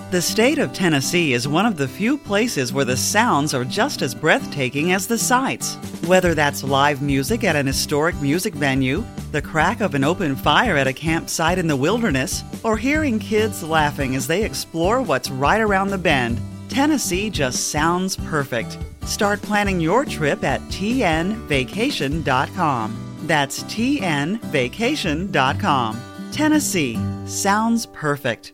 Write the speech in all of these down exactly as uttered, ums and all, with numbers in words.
The state of Tennessee is one of the few places where the sounds are just as breathtaking as the sights. Whether that's live music at an historic music venue, the crack of an open fire at a campsite in the wilderness, or hearing kids laughing as they explore what's right around the bend, Tennessee just sounds perfect. Start planning your trip at T N vacation dot com. That's T N vacation dot com. Tennessee sounds perfect.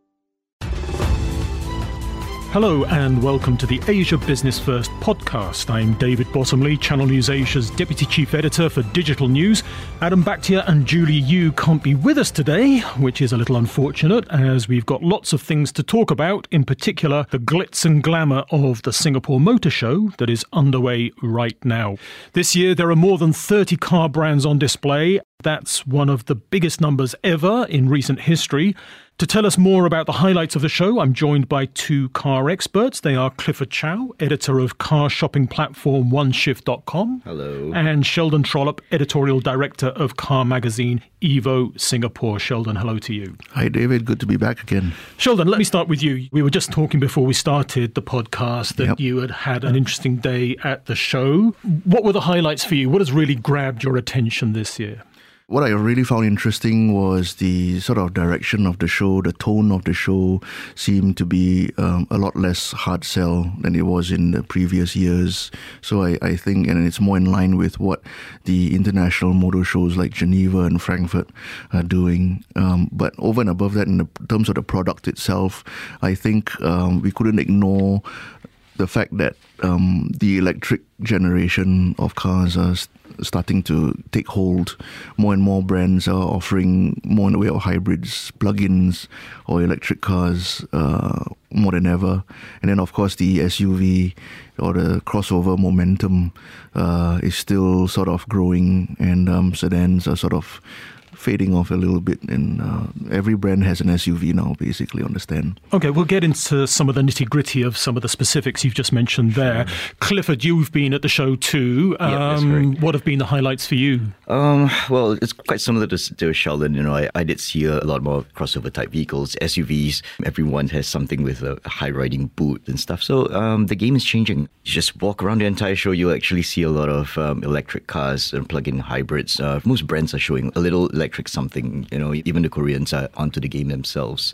Hello and welcome to the Asia Business First podcast. I'm David Bottomley, Channel News Asia's Deputy Chief Editor for Digital News. Adam Bhatia and Julie Yu can't be with us today, which is a little unfortunate as we've got lots of things to talk about, in particular the glitz and glamour of the Singapore Motor Show that is underway right now. This year there are more than thirty car brands on display. That's one of the biggest numbers ever in recent history. To tell us more about the highlights of the show, I'm joined by two car experts. They are Clifford Chow, editor of car shopping platform one shift dot com. Hello. And Sheldon Trollope, editorial director of car magazine Evo Singapore. Sheldon, hello to you. Hi, David. Good to be back again. Sheldon, let me start with you. We were just talking before we started the podcast that Yep. you had had an interesting day at the show. What were the highlights for you? What has really grabbed your attention this year? What I really found interesting was the sort of direction of the show. The tone of the show seemed to be um, a lot less hard sell than it was in the previous years. So I, I think, and it's more in line with what the international motor shows like Geneva and Frankfurt are doing. Um, but over and above that, in the terms of the product itself, I think um, we couldn't ignore the fact that um, the electric generation of cars are st- starting to take hold. More and more brands are offering more in the way of hybrids, plug-ins, or electric cars uh, more than ever. And then, of course, the S U V or the crossover momentum uh, is still sort of growing, and um, sedans are sort of fading off a little bit, and uh, every brand has an S U V now, basically, on the stand. Okay, we'll get into some of the nitty-gritty of some of the specifics you've just mentioned there. Sure. Clifford, you've been at the show too. Um, yeah, that's correct. What have been the highlights for you? Um, well, it's quite similar to, to Sheldon. You know, I, I did see a lot more crossover type vehicles, S U Vs. Everyone has something with a high riding boot and stuff. So um, the game is changing. You just walk around the entire show, you'll actually see a lot of um, electric cars and plug-in hybrids. Uh, most brands are showing a little electric something, you know, even the Koreans are onto the game themselves.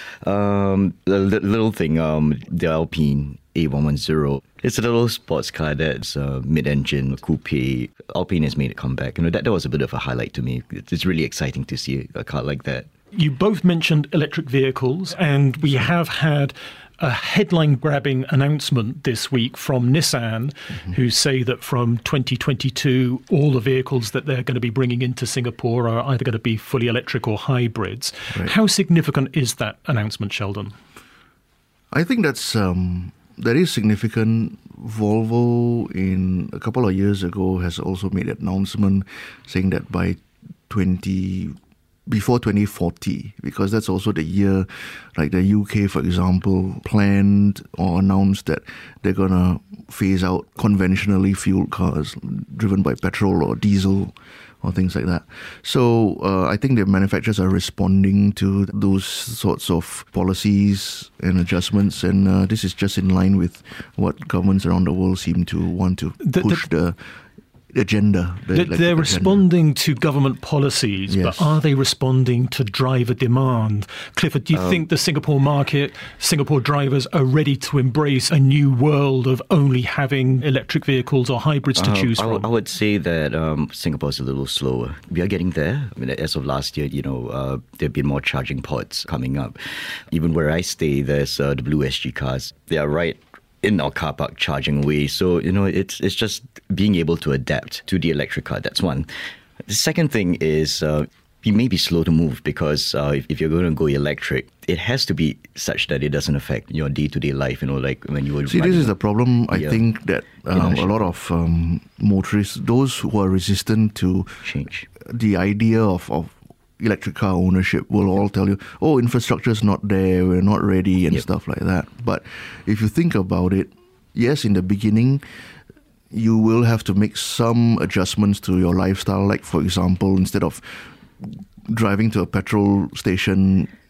Um, the little thing, um, the Alpine A one ten, it's a little sports car that's uh, mid-engine, coupe. Alpine has made a comeback. You know, that, that was a bit of a highlight to me. It's really exciting to see a car like that. You both mentioned electric vehicles, and we have had a headline-grabbing announcement this week from Nissan, mm-hmm. who say that from twenty twenty-two, all the vehicles that they're going to be bringing into Singapore are either going to be fully electric or hybrids. Right. How significant is that announcement, Sheldon? I think that's um, that is significant. Volvo, in a couple of years ago, has also made an announcement saying that by twenty before twenty forty, because that's also the year, like the U K, for example, planned or announced that they're going to phase out conventionally fueled cars driven by petrol or diesel or things like that. So uh, I think the manufacturers are responding to those sorts of policies and adjustments, and uh, this is just in line with what governments around the world seem to want to the, push the, the agenda. The They're agenda. Responding to government policies, yes. but are they responding to driver demand? Clifford, do you um, think the Singapore market, Singapore drivers are ready to embrace a new world of only having electric vehicles or hybrids to uh, choose I, from? I would say that um, Singapore is a little slower. We are getting there. I mean, as of last year, you know, uh, there have been more charging ports coming up. Even where I stay, there's uh, the Blue S G cars. They are right in our car park charging away. So, you know, it's it's just being able to adapt to the electric car. That's one. The second thing is uh, we may be slow to move because uh, if, if you're going to go electric, it has to be such that it doesn't affect your day-to-day life, you know, like when you were See, this is the problem. I yeah. think that um, a lot of um, motorists, those who are resistant to change, the idea of, of electric car ownership will all tell you, oh, infrastructure's not there, we're not ready, and yep. stuff like that. But if you think about it, yes, in the beginning, you will have to make some adjustments to your lifestyle. Like, for example, instead of driving to a petrol station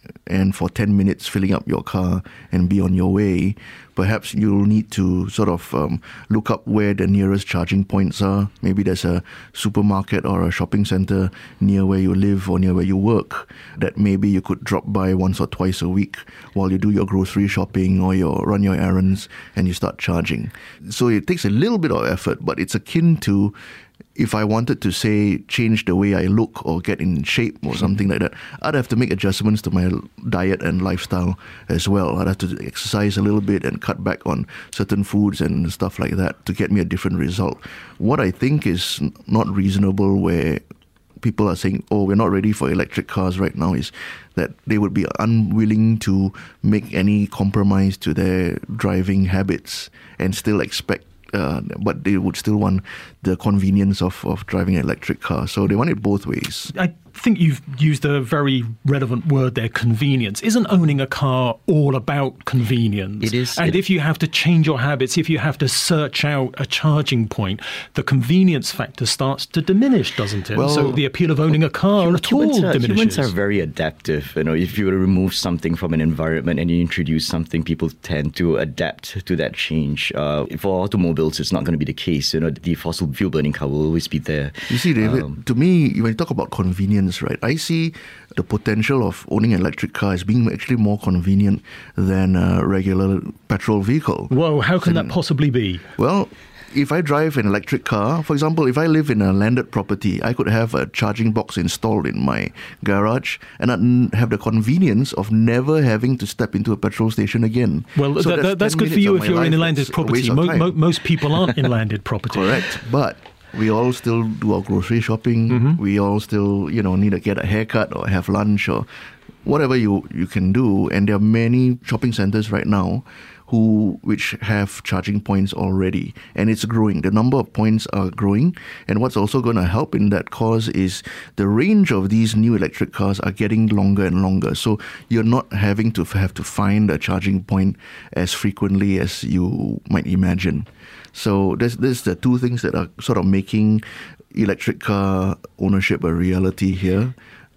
and for ten minutes filling up your car and be on your way, perhaps you'll need to sort of um, look up where the nearest charging points are. Maybe there's a supermarket or a shopping center near where you live or near where you work that maybe you could drop by once or twice a week while you do your grocery shopping or your run your errands and you start charging. So it takes a little bit of effort, but it's akin to if I wanted to, say, change the way I look or get in shape or something like that, I'd have to make adjustments to my diet and lifestyle as well. I'd have to exercise a little bit and cut back on certain foods and stuff like that to get me a different result. What I think is not reasonable where people are saying, oh, we're not ready for electric cars right now, is that they would be unwilling to make any compromise to their driving habits and still expect Uh, but they would still want the convenience of, of driving an electric car. So they want it both ways. I think you've used a very relevant word there, convenience. Isn't owning a car all about convenience? It is. And it, if you have to change your habits, if you have to search out a charging point, the convenience factor starts to diminish, doesn't it? Well, so the appeal of owning a car at all humans are, diminishes. Humans are very adaptive. You know, if you were to remove something from an environment and you introduce something, people tend to adapt to that change. Uh, for automobiles, it's not going to be the case. You know, the fossil fuel burning car will always be there. You see, David, Um, to me, when you talk about convenience, right, I see the potential of owning an electric car as being actually more convenient than a regular petrol vehicle. Whoa, how can And- that possibly be? Well, if I drive an electric car, for example, if I live in a landed property, I could have a charging box installed in my garage and I'd n- have the convenience of never having to step into a petrol station again. Well, So that, that, that's ten good for minutes you of if my you're in a life landed that's a property. waste of Mo- time. mo- most people aren't in landed property. Correct. But we all still do our grocery shopping. Mm-hmm. We all still, you know, need to get a haircut or have lunch or whatever you, you can do. And there are many shopping centers right now who which have charging points already, and it's growing. The number of points are growing, and what's also going to help in that cause is the range of these new electric cars are getting longer and longer. So you're not having to f- have to find a charging point as frequently as you might imagine. So there's there's the two things that are sort of making electric car ownership a reality here.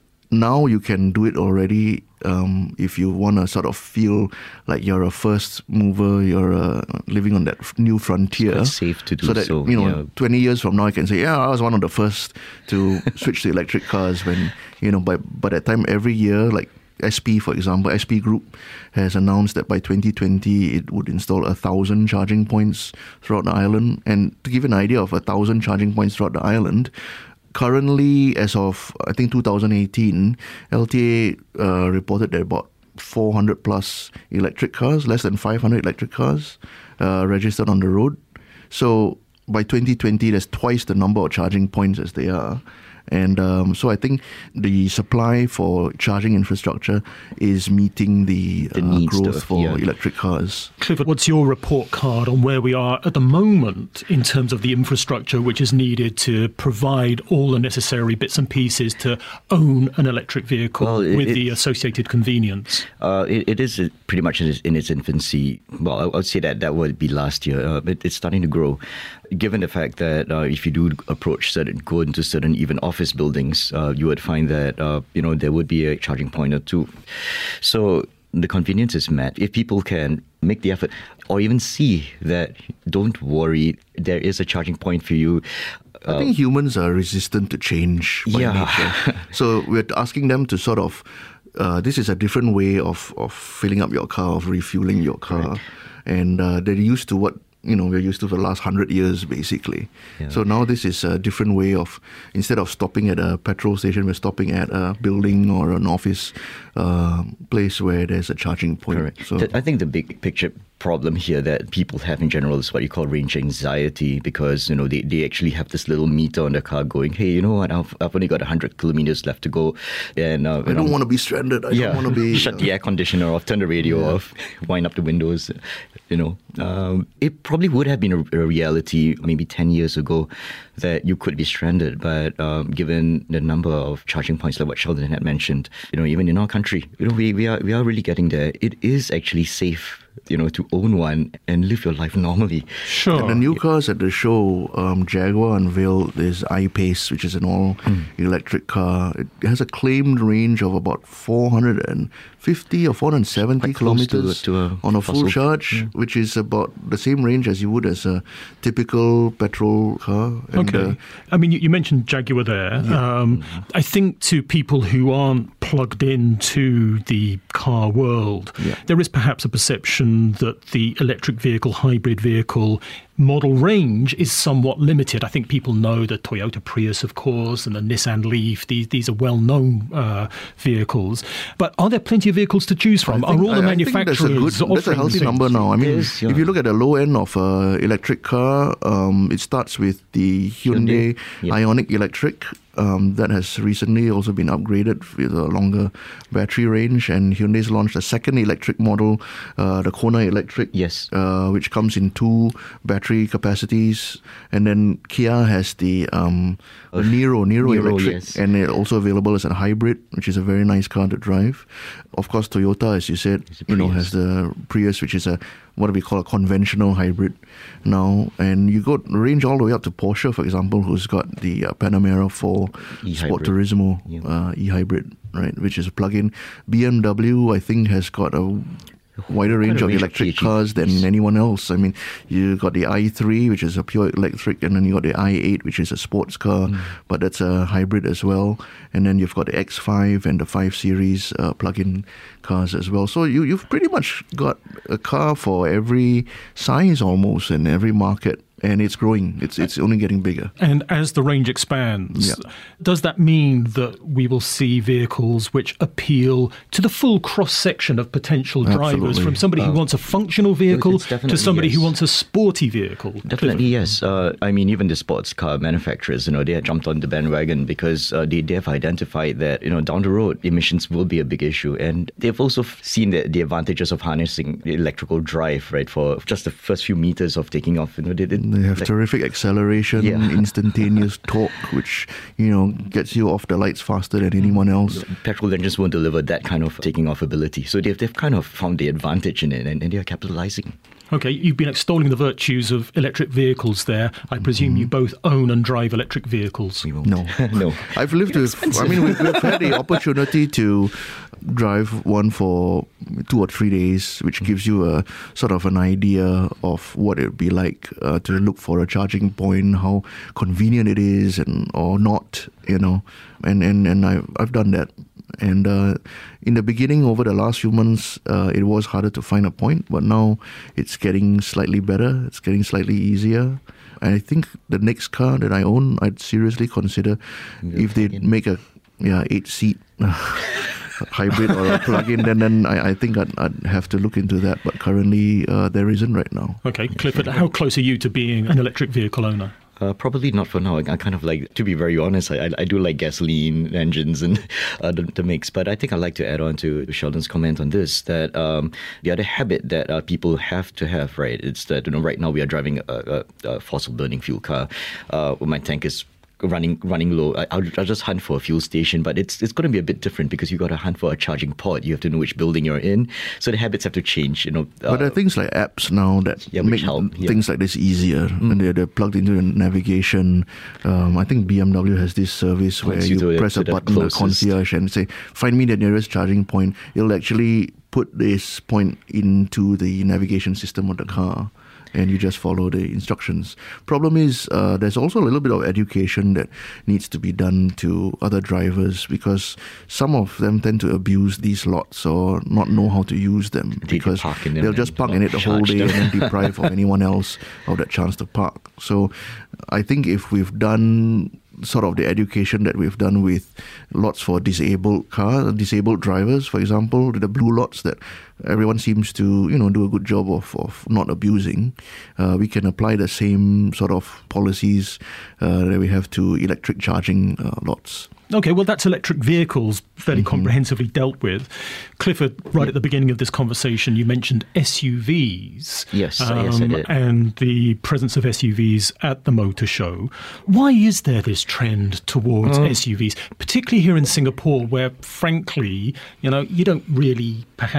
Now you can do it already um, if you want to sort of feel like you're a first mover, you're uh, living on that f- new frontier. It's safe to do so. That, so, you know, yeah. twenty years from now I can say, yeah, I was one of the first to switch to electric cars when, you know, by, by that time every year, like S P, for example, S P Group has announced that by twenty twenty it would install a thousand charging points throughout the island. And to give an idea of a thousand charging points throughout the island, currently, as of, I think, two thousand eighteen, L T A uh, reported that about four hundred plus electric cars, less than five hundred electric cars uh, registered on the road. So by twenty twenty, there's twice the number of charging points as they are. And um, so I think the supply for charging infrastructure is meeting the, The uh, needs growth of- for yeah. electric cars. Clifford, what's your report card on where we are at the moment in terms of the infrastructure which is needed to provide all the necessary bits and pieces to own an electric vehicle Well, it- with it- the associated convenience? Uh, it, it is pretty much in its, in its infancy. Well, I, I would say that that would be last year. Uh, it, it's starting to grow, given the fact that uh, if you do approach certain, go into certain even office buildings, uh, you would find that uh, you know there would be a charging point or two. So the convenience is met. If people can make the effort, or even see that, don't worry, there is a charging point for you. I think humans are resistant to change by Yeah. nature. So we're asking them to sort of, uh, this is a different way of, of filling up your car, of refueling your car. Right. And uh, they're used to what, you know, we're used to for the last hundred years, basically. Yeah. So now this is a different way of, instead of stopping at a petrol station, we're stopping at a building or an office uh, place where there's a charging point. Correct. So Th- I think the big picture problem here that people have in general is what you call range anxiety, because, you know, they, they actually have this little meter on the car going, hey, you know what, I've, I've only got one hundred kilometers left to go. And uh, I don't want to be stranded. I yeah, don't want to be... shut the air conditioner off, turn the radio Yeah. off, wind up the windows. You know, um, it probably would have been a, a reality maybe ten years ago that you could be stranded. But um, given the number of charging points like what Sheldon had mentioned, you know, even in our country, you know, we, we are we are really getting there. It is actually safe you know, to own one and live your life normally. Sure. And the new cars at the show, um, Jaguar unveiled this I-Pace, which is an all-electric car. It has a claimed range of about four hundred fifty or four hundred seventy Quite close kilometers to- to a on a full fossil- charge, yeah. which is about the same range as you would as a typical petrol car. And, Okay. uh, I mean, you, you mentioned Jaguar there. Um, I think to people who aren't plugged into the car world, Yeah. there is perhaps a perception that the electric vehicle, hybrid vehicle model range is somewhat limited. I think people know the Toyota Prius, of course, and the Nissan Leaf. These these are well-known uh, vehicles. But are there plenty of vehicles to choose from? I think- are all the I- I think manufacturers that's a good, offering that's a healthy the same? number now. I mean, Yes, yeah. if you look at the low end of an electric car, um, it starts with the Hyundai, Hyundai, yeah. Ioniq Electric. Um, that has recently also been upgraded with a longer battery range, and Hyundai's launched a second electric model, uh, the Kona Electric, Yes. uh, which comes in two battery capacities, and then Kia has the, um, the Nero, Nero, Nero, Electric, yes. and it's also available as a hybrid, which is a very nice car to drive. Of course, Toyota, as you said, a you know, Prius. has the Prius, which is a what do we call a conventional hybrid now, and you go range all the way up to Porsche, for example, who's got the uh, Panamera four Sport E-hybrid. Turismo Yeah. uh, e-hybrid, right, which is a plug-in. B M W, I think, has got a wider range a of range of electric P H E cars than Vs. anyone else. I mean, you got the i three, which is a pure electric, and then you got the i eight, which is a sports car, Mm. but that's a hybrid as well. And then you've got the X five and the five Series uh, plug-in cars as well. So you, you've pretty much got a car for every size almost in every market. And it's growing. It's it's only getting bigger. And as the range expands, Yeah. does that mean that we will see vehicles which appeal to the full cross-section of potential drivers, Absolutely. from somebody who wants a functional vehicle it's to definitely somebody who yes. wants a sporty vehicle? Definitely, yes. Uh, I mean, even the sports car manufacturers, you know, they have jumped on the bandwagon because uh, they, they have identified that, you know, down the road, emissions will be a big issue. And they've also f- seen the, the advantages of harnessing the electrical drive, right, for just the first few meters of taking off. You know, they, they, They have like- terrific acceleration, Yeah. instantaneous torque, which, you know, gets you off the lights faster than anyone else. Petrol engines won't deliver that kind of taking off ability. So they've, they've kind of found the advantage in it, and, and they are capitalizing. Okay, you've been extolling the virtues of electric vehicles there. I presume you both own and drive electric vehicles. We won't. No. no. I've lived with, I mean, we've, we've had the opportunity to drive one for two or three days, which gives you a sort of an idea of what it would be like uh, to look for a charging point, how convenient it is, and or not, you know. And and and I I've done that. And uh, in the beginning, over the last few months, uh, it was harder to find a point, but now it's getting slightly better. It's getting slightly easier. And I think the next car that I own, I'd seriously consider if they plug-in. make a yeah eight seat hybrid or a plug-in, then then I, I think I'd, I'd have to look into that. But currently, uh, there isn't right now. Okay, Clifford, how close are you to being an electric vehicle owner? Uh, probably not for now. I, I kind of like, to be very honest, I, I, I do like gasoline engines and uh, the, the mix. But I think I'd like to add on to Sheldon's comment on this, that um, the other habit that uh, people have to have, right, it's that, you know, right now we are driving a, a, a fossil burning fuel car. Uh, my tank is running running low. I, I'll, I'll just hunt for a fuel station, but it's it's going to be a bit different because you got to hunt for a charging port. You have to know which building you're in, so the habits have to change. You know, uh, But there are things like apps now that Yeah, which make help, yeah. things like this easier, and they're, they're plugged into the navigation. Um, I think B M W has this service where Points you you to the- press to a the button, a closest. concierge, and say, "Find me the nearest charging point." It'll actually put this point into the navigation system of the car, and you just follow the instructions. Problem is, uh, there's also a little bit of education that needs to be done to other drivers, because some of them tend to abuse these lots or not know how to use them, They because park in them they'll and just park in it the whole charge day them. and then deprive of anyone else of that chance to park. So I think if we've done sort of the education that we've done with lots for disabled cars, disabled drivers, for example, the blue lots that everyone seems to, you know, do a good job of, of not abusing, uh, we can apply the same sort of policies uh, that we have to electric charging uh, lots. Okay, well, that's electric vehicles fairly Mm-hmm. comprehensively dealt with. Clifford, right at the beginning of this conversation, you mentioned S U Vs. Yes, yes, I did. And the presence of S U Vs at the motor show. Why is there this trend towards Um, S U Vs, particularly here in Singapore, where, frankly, you know, you don't really perhaps need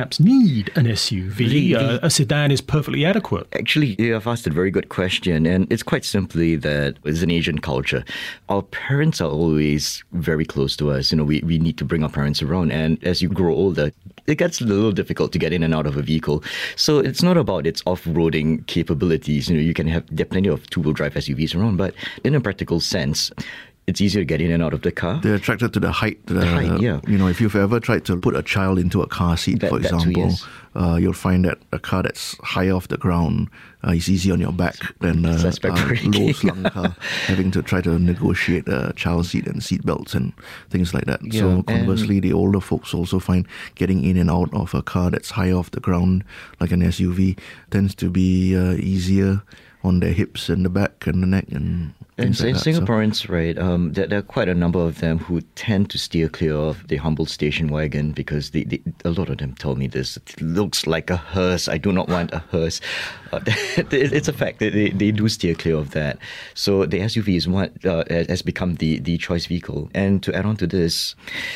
need an S U V? The- the- uh, a sedan is perfectly adequate. Actually, you have asked a very good question, and it's quite simply that it's an Asian culture. Our parents are always very close to us. You know, we, we need to bring our parents around, and as you grow older, it gets a little difficult to get in and out of a vehicle. So it's not about its off-roading capabilities. You know, you can have there are plenty of two-wheel drive S U Vs around, but in a practical sense, it's easier to get in and out of the car. They're attracted to the height. The, height, yeah. You know, if you've ever tried to put a child into a car seat, That- for that too, example, yes. uh, you'll find that a car that's high off the ground uh, is easy on your back than a, Suspect a braking. low slung car, having to try to negotiate a child seat and seat belts and things like that. Yeah, so and- conversely, the older folks also find getting in and out of a car that's high off the ground, like an S U V, tends to be uh, easier on their hips and the back and the neck and And things like that. So- Singaporeans, right, um, there, there are quite a number of them who tend to steer clear of the humble station wagon because they, they, a lot of them told me this. It looks like a hearse. I do not want a hearse. Uh, it, it's a fact that they, they do steer clear of that. So the S U V is what uh, has become the, the choice vehicle. And to add on to this,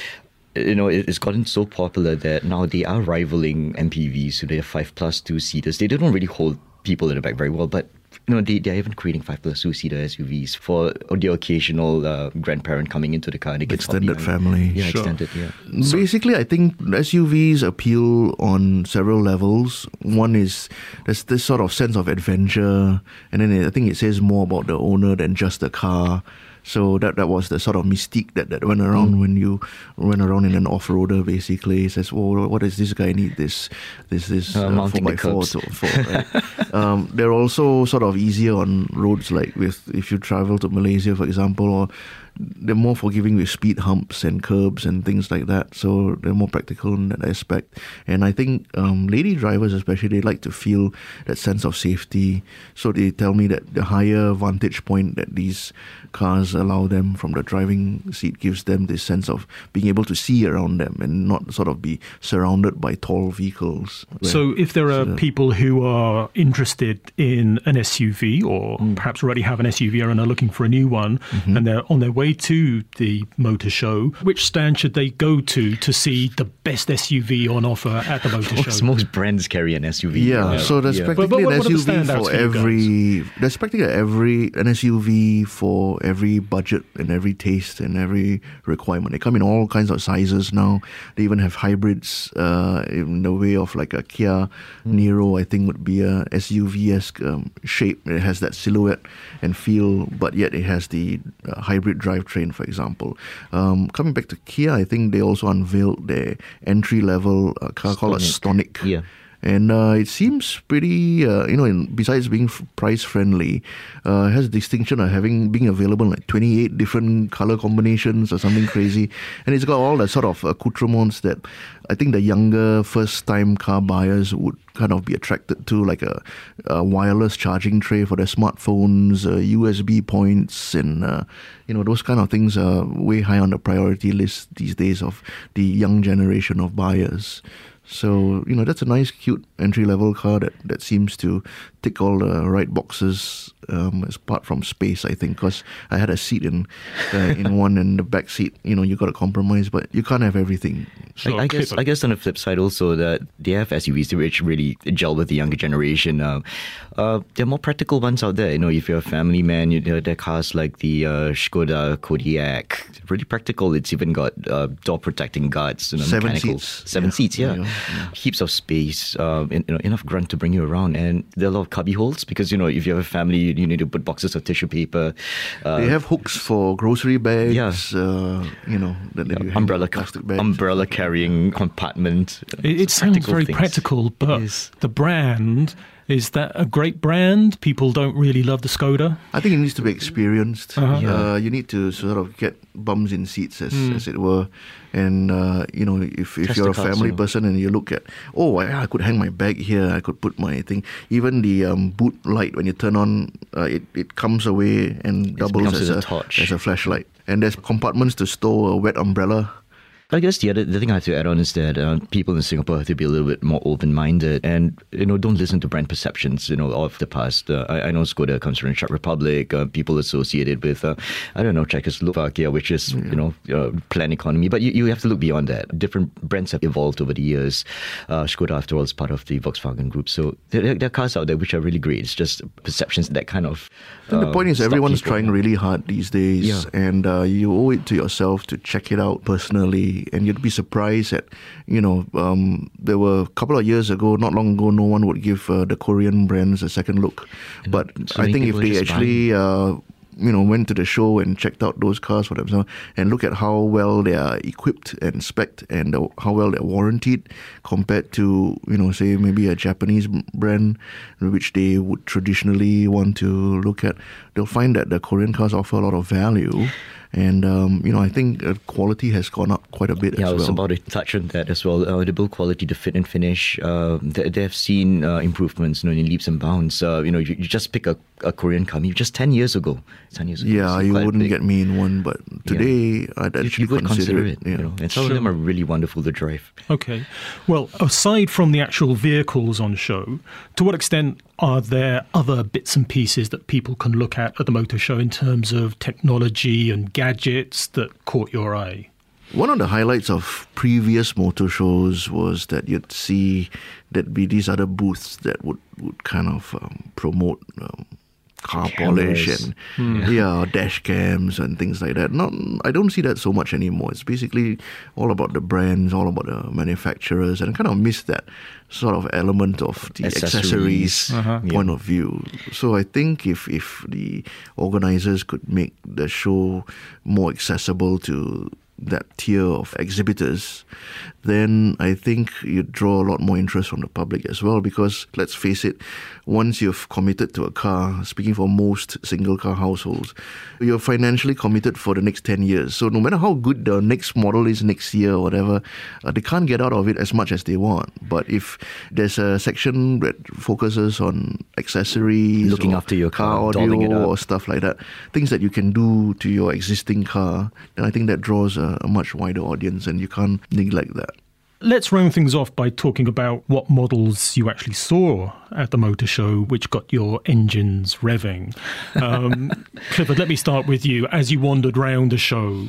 you know, it- it's gotten so popular that now they are rivaling M P Vs. So they're five plus two seaters. They don't really hold people in the back very well, but you know, they, they're even creating five plus two seater S U Vs for the occasional uh, grandparent coming into the car and they get Extended family. Yeah, Sure. extended, yeah. Basically, I think S U Vs appeal on several levels. One is there's this sort of sense of adventure, and then I think it says more about the owner than just the car. So that that was the sort of mystique that, that went around when you went around in an off-roader. Basically, it says, "Oh, what does this guy need? This this this Uh, mounting four by the four curbs. to four." Right? um, they're also sort of easier on roads, like with if you travel to Malaysia, for example, or they're more forgiving with speed humps and curbs and things like that. So they're more practical in that aspect. And I think um, lady drivers especially, they like to feel that sense of safety. So they tell me that the higher vantage point that these cars allow them from the driving seat gives them this sense of being able to see around them and not sort of be surrounded by tall vehicles. So if there are So- people who are interested in an S U V or Mm. perhaps already have an S U V and are looking for a new one Mm-hmm. and they're on their way to the motor show, which stand should they go to to see the best S U V on offer at the motor Most, show? most brands carry an S U V. Yeah, uh, so there's yeah. practically But- but what an are the S U V standouts for for you every. There's practically every an S U V for every budget and every taste and every requirement. They come in all kinds of sizes now. They even have hybrids uh, in the way of like a Kia Niro. I think would be a S U V-esque um, shape. It has that silhouette and feel, but yet it has the uh, hybrid drivetrain, for example. Um, coming back to Kia, I think they also unveiled their entry-level uh, car called a Stonic. Stonic. Yeah. And uh, it seems pretty, uh, you know, in, besides being f- price friendly, uh, it has the distinction of having being available in like twenty-eight different color combinations or something crazy. And it's got all the sort of accoutrements that I think the younger first time car buyers would kind of be attracted to, like a, a wireless charging tray for their smartphones, uh, U S B points, and, uh, you know, those kind of things are way high on the priority list these days of the young generation of buyers. So, you know, that's a nice, cute entry-level car that, that seems to tick all the right boxes, um, apart from space, I think, because I had a seat in uh, in one, and the back seat, you know, you got to compromise, but you can't have everything. So, I, I guess Clifford. I guess on the flip side also that they have S U Vs which really gel with the younger generation. Uh, uh, there are more practical ones out there. You know, if you're a family man, you know, there are cars like the uh, Skoda Kodiaq. Really practical. It's even got uh, door protecting guards. You know, Seven mechanical. seats. Seven Yeah. seats. Yeah. Yeah, yeah. Heaps of space. Um, and, you know, enough grunt to bring you around, and there are a lot of cubby holes because you know if you have a family, you, you need to put boxes of tissue paper. Uh, They have hooks for grocery bags, Yeah. uh, you know, that, that you hang umbrella plastic bags. umbrella carrying compartment. It, it It's sounds practical very things. practical, but is. the brand, is that a great brand? People don't really love the Skoda. I think it needs to be experienced. Uh-huh. Yeah. Uh, you need to sort of get bums in seats, as, as it were. And, uh, you know, if, if Test you're the a cars, family you know. person and you look at, oh, I, I could hang my bag here, I could put my thing. Even the um, boot light, when you turn on, uh, it, it comes away and doubles becomes as as a a, torch. as a flashlight. And there's compartments to store a wet umbrella. I guess the other the thing I have to add on is that uh, people in Singapore have to be a little bit more open-minded and, you know, don't listen to brand perceptions, you know, of the past. Uh, I, I know Skoda comes from Czech Republic, uh, people associated with, uh, I don't know, Czechoslovakia, which is, yeah. you know, uh, planned economy. But you, you have to look beyond that. Different brands have evolved over the years. Uh, Skoda, after all, is part of the Volkswagen Group. So there, there are cars out there which are really great. It's just perceptions that kind of... Uh, and the point is everyone's people. trying really hard these days. Yeah. And uh, you owe it to yourself to check it out personally. And you'd be surprised at, you know, um, there were a couple of years ago, not long ago, no one would give uh, the Korean brands a second look. And but so I think if they actually, uh, you know, went to the show and checked out those cars for themselves and look at how well they are equipped and spec'd and uh, how well they're warranted compared to, you know, say maybe a Japanese brand which they would traditionally want to look at, they'll find that the Korean cars offer a lot of value. And, um, you know, I think uh, quality has gone up quite a bit yeah, as well. I was about to touch on that as well. Uh, the build quality, the fit and finish, uh, they, they've seen uh, improvements, you know, in leaps and bounds. Uh, you know, you, you just pick a, a Korean car, maybe just ten years ago. ten years ago. Yeah, you wouldn't big. get me in one, but today yeah. I'd actually you would consider, consider it. it Yeah. you know, and some sure. of them are really wonderful to drive. Okay. Well, aside from the actual vehicles on show, to what extent are there other bits and pieces that people can look at at the motor show in terms of technology and gadgets that caught your eye? One of the highlights of previous motor shows was that you'd see there'd be these other booths that would, would kind of um, promote um, car Cameras. polish and Hmm. yeah, dash cams and things like that. Not, I don't see that so much anymore. It's basically all about the brands, all about the manufacturers, and I kind of miss that sort of element of the accessories, Accessories. Uh-huh. point of view. So I think if if the organizers could make the show more accessible to that tier of exhibitors, then I think you draw a lot more interest from the public as well, because let's face it, once you've committed to a car, speaking for most single car households, you're financially committed for the next ten years. So no matter how good the next model is next year or whatever, uh, they can't get out of it as much as they want. But if there's a section that focuses on accessories, Looking or after your car, car dolling it audio up. or stuff like that, things that you can do to your existing car, then I think that draws a, a much wider audience, and you can't neglect that. Let's round things off by talking about what models you actually saw at the motor show, which got your engines revving. Um, Clifford, let me start with you. As you wandered round the show,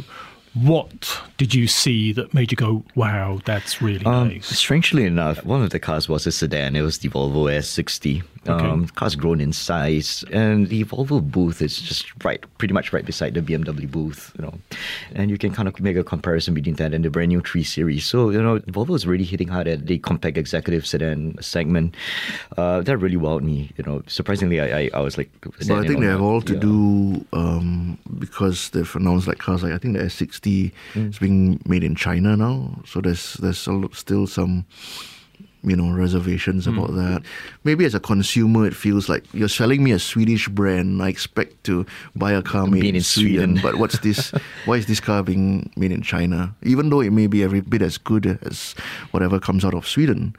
what did you see that made you go, wow, that's really Um, nice? strangely enough, one of the cars was a sedan. It was the Volvo S sixty. Okay. Um, the car's grown in size, and the Volvo booth is just right, pretty much right beside the B M W booth, you know. And you can kind of make a comparison between that and the brand new three Series. So, you know, Volvo is really hitting hard at the compact executive sedan segment. Uh, that really wowed me, you know. Surprisingly, I, I, I was like... But I think they have all to yeah. do um, because they've announced like cars like I think the S sixty is being made in China now, so there's there's a lot- still some you know reservations Mm. about that. Maybe as a consumer, it feels like you're selling me a Swedish brand. I expect to buy a car made, Made in Sweden. but what's this? Why is this car being made in China? Even though it may be every bit as good as whatever comes out of Sweden.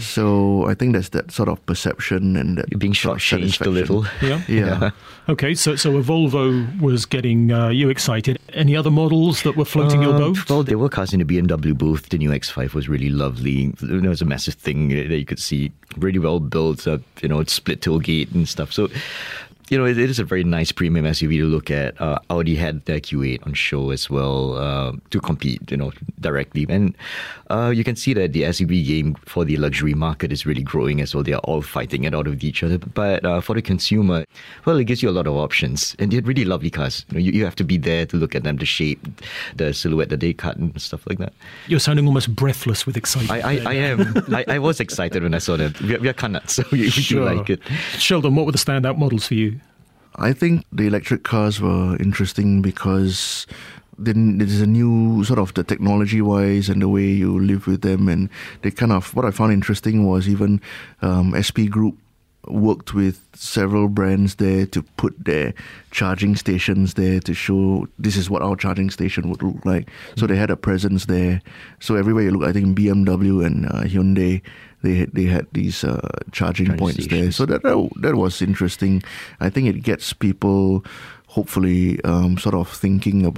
So I think there's that sort of perception and that You're being sort of shortchanged a satisfaction. little. Yeah. Yeah. Okay, so so a Volvo was getting uh, you excited. Any other models that were floating your Um, boat? Well, there were cars in the B M W booth. The new X five was really lovely. There was a massive thing that you could see, really well built, uh, you know, split tailgate and stuff. So, you know, it, it is a very nice premium S U V to look at. Uh, Audi had their Q eight on show as well uh, to compete, you know, directly. And uh, you can see that the S U V game for the luxury market is really growing as well. They are all fighting it out with each other. But uh, for the consumer, well, it gives you a lot of options. And they're really lovely cars. You know, you, you have to be there to look at them, the shape, the silhouette that they cut and stuff like that. You're sounding almost breathless with excitement. I, I, I am. I, I was excited when I saw them. We are, we are Kannats, so we, we Sure. do like it. Sheldon, what were the standout models for you? I think the electric cars were interesting because then there's a new sort of the technology wise and the way you live with them, and they kind of what I found interesting was even um, S P Group worked with several brands there to put their charging stations there to show this is what our charging station would look like. So they had a presence there. So everywhere you look, I think B M W and uh, Hyundai, they had, they had these uh, charging Charging points there. stations. So that, that that was interesting. I think it gets people hopefully um, sort of thinking about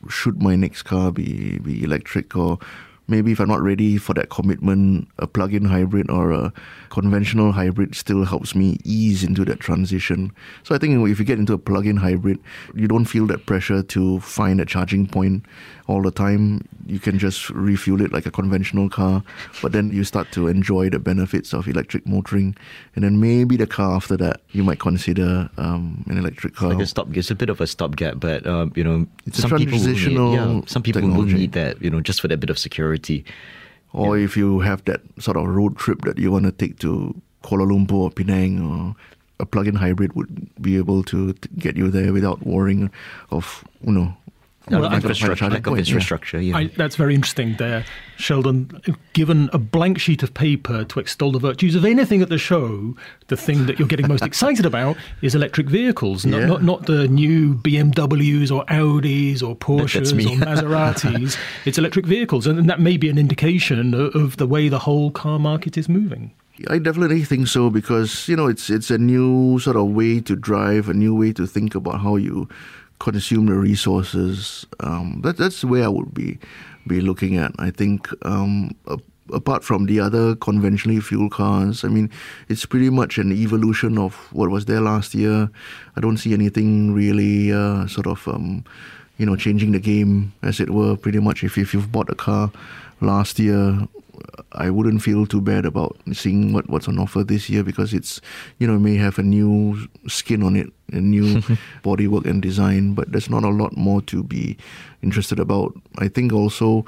should my next car be, be electric, or maybe if I'm not ready for that commitment, a plug-in hybrid or a conventional hybrid still helps me ease into that transition. So I think if you get into a plug-in hybrid, you don't feel that pressure to find a charging point all the time. You can just refuel it like a conventional car, but then you start to enjoy the benefits of electric motoring. And then maybe the car after that, you might consider um, an electric car. It's like a stop, it's a bit of a stopgap, but um, you know, It's a some people will need, transitional yeah, some people will technology. need that, you know, just for that bit of security. Or Yeah. if you have that sort of road trip that you want to take to Kuala Lumpur or Penang, or a plug-in hybrid would be able to t- get you there without worrying of, you know, Well, Lack I- of infrastructure, lack of point, yeah. infrastructure, yeah. I, that's very interesting there, Sheldon. Given a blank sheet of paper to extol the virtues of anything at the show, the thing that you're getting most excited about is electric vehicles, not, Yeah. not, not the new B M Ws or Audis or Porsches me. or Maseratis. It's electric vehicles, and that may be an indication of, of the way the whole car market is moving. I definitely think so, because, you know, it's it's a new sort of way to drive, a new way to think about how you consume the resources. Um, that, that's where I would be be looking at. I think um, a, apart from the other conventionally fueled cars, I mean, it's pretty much an evolution of what was there last year. I don't see anything really uh, sort of, um, you know, changing the game, as it were. Pretty much, if, if you've bought a car last year, I wouldn't feel too bad about seeing what, what's on offer this year, because it's, you know, it may have a new skin on it, a new bodywork and design, but there's not a lot more to be interested about. I think also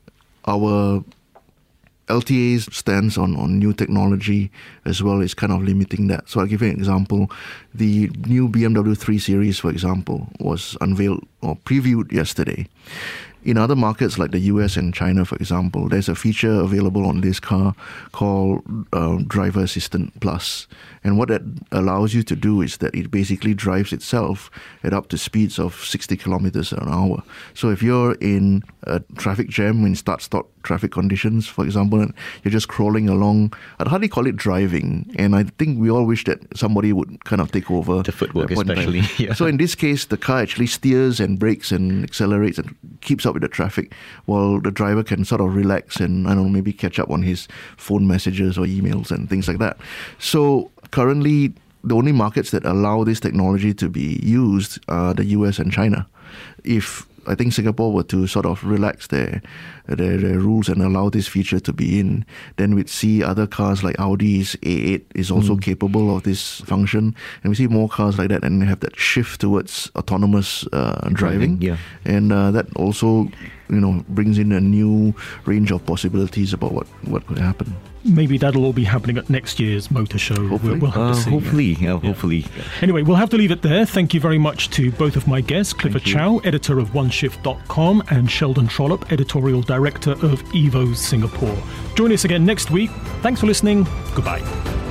our L T A's stance on, on new technology as well is kind of limiting that. So I'll give you an example. The new B M W three Series, for example, was unveiled or previewed yesterday. In other markets like the U S and China, for example, there's a feature available on this car called uh, Driver Assistant Plus. And what that allows you to do is that it basically drives itself at up to speeds of sixty kilometers an hour. So if you're in a traffic jam in start-stop traffic conditions, for example, and you're just crawling along, I'd hardly call it driving. And I think we all wish that somebody would kind of take over. The footwork at one time. especially, yeah. So in this case, the car actually steers and brakes and accelerates and keeps up with the traffic, while the driver can sort of relax and, I don't know, maybe catch up on his phone messages or emails and things like that. So currently, the only markets that allow this technology to be used are the U S and China. If I think Singapore were to sort of relax their, their their rules and allow this feature to be in, then we'd see other cars like Audi's A eight is also mm. capable of this function, and we see more cars like that and have that shift towards autonomous uh, driving. Yeah. And uh, that also, you know, brings in a new range of possibilities about what, what could happen. Maybe that'll all be happening at next year's motor show. Hopefully. We'll, we'll have Uh, to see. hopefully, yeah, hopefully. Anyway, we'll have to leave it there. Thank you very much to both of my guests, Clifford Thank you. Chow, editor of one shift dot com, and Sheldon Trollope, editorial director of Evo Singapore. Join us again next week. Thanks for listening. Goodbye.